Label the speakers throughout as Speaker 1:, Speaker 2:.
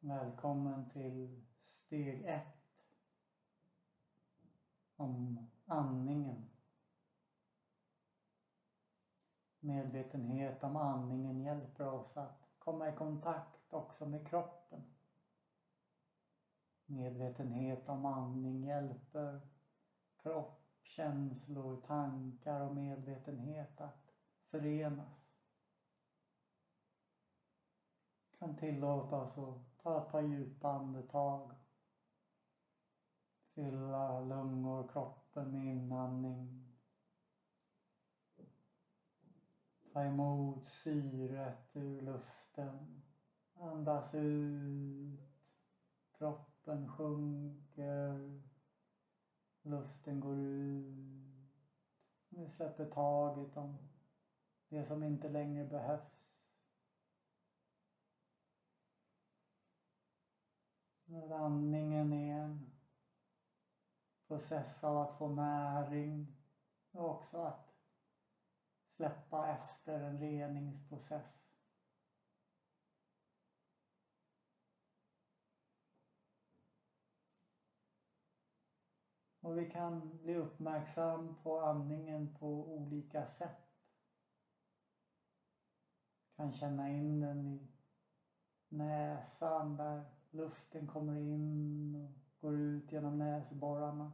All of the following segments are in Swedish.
Speaker 1: Välkommen till steg 1 om andningen. Medvetenhet om andningen hjälper oss att komma i kontakt också med kroppen. Medvetenhet om andning hjälper kropp, känslor, tankar och medvetenhet att förenas. Kan tillåta oss att ta ett par djupa andetag. Fylla lungor och kroppen med inandning. Ta emot syret ur luften. Andas ut. Kroppen sjunker. Luften går ut. Vi släpper taget om det som inte längre behövs. Andningen är en process av att få näring och också att släppa efter en reningsprocess. Och vi kan bli uppmärksam på andningen på olika sätt. Kan känna in den i näsan där luften kommer in och går ut genom näsborrarna.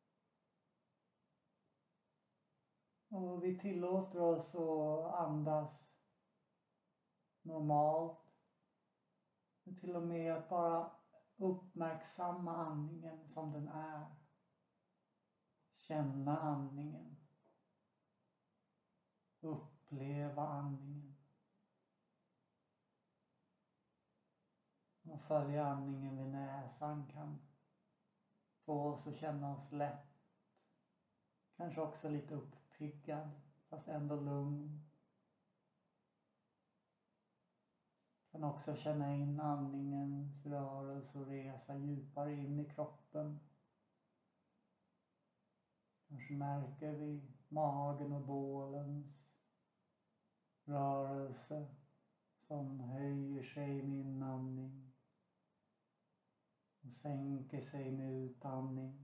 Speaker 1: Och vi tillåter oss att andas normalt. Till och med att bara uppmärksamma andningen som den är. Känna andningen. Uppleva andningen. Och följa andningen vid näsan kan få oss att känna oss lätt. Kanske också lite uppiggad, fast ändå lugn. Kan också känna in andningens rörelse och resa djupare in i kroppen. Kanske märker vi magen och bålens rörelse som höjer sig med inandning. Och sänker sig med utandning.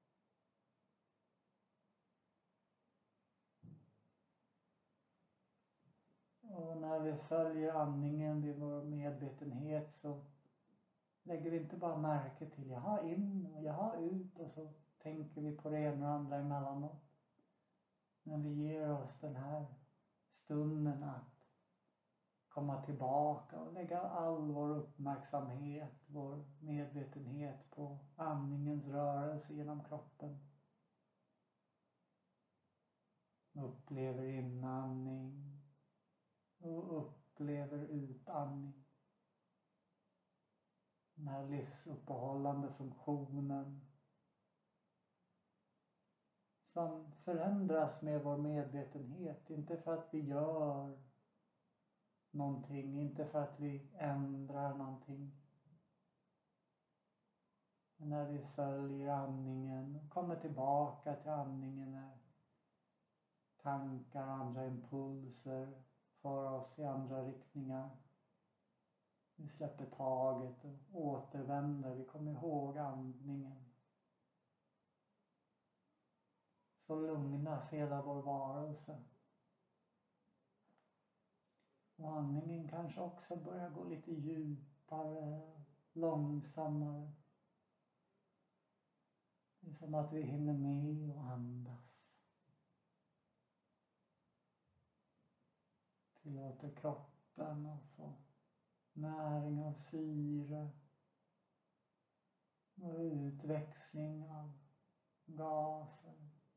Speaker 1: Och när vi följer andningen vid vår medvetenhet så lägger vi inte bara märke till jaha in och jaha ut och så tänker vi på det ena och andra emellanåt. Men vi ger oss den här stunden att komma tillbaka och lägga all vår uppmärksamhet, vår medvetenhet på andningens rörelse genom kroppen. Upplever inandning och upplever utandning. Den här livsuppehållande funktionen som förändras med vår medvetenhet, inte för att vi gör någonting, inte för att vi ändrar någonting. Men när vi följer andningen, kommer tillbaka till andningen när tankar och andra impulser för oss i andra riktningar. Vi släpper taget och återvänder, vi kommer ihåg andningen. Så lugnas hela vår varelse. Och andningen kanske också börjar gå lite djupare, långsammare. Det är som att vi hinner med och andas. Tillåter kroppen att få näring av syre och utväxling av gaser.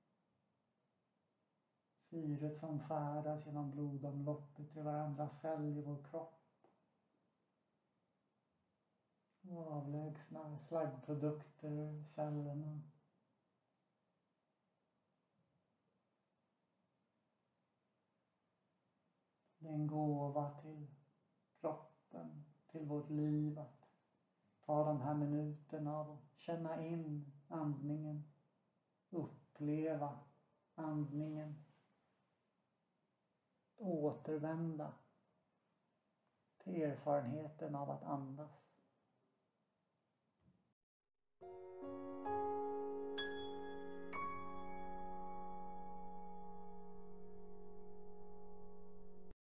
Speaker 1: Syret som färdas genom blodomloppet till varandra cell i vår kropp. Och avlägsnar slaggprodukter ur cellerna. Det är en gåva till kroppen, till vårt liv att ta de här minuterna av att känna in andningen, uppleva andningen. Återvända till erfarenheten av att andas.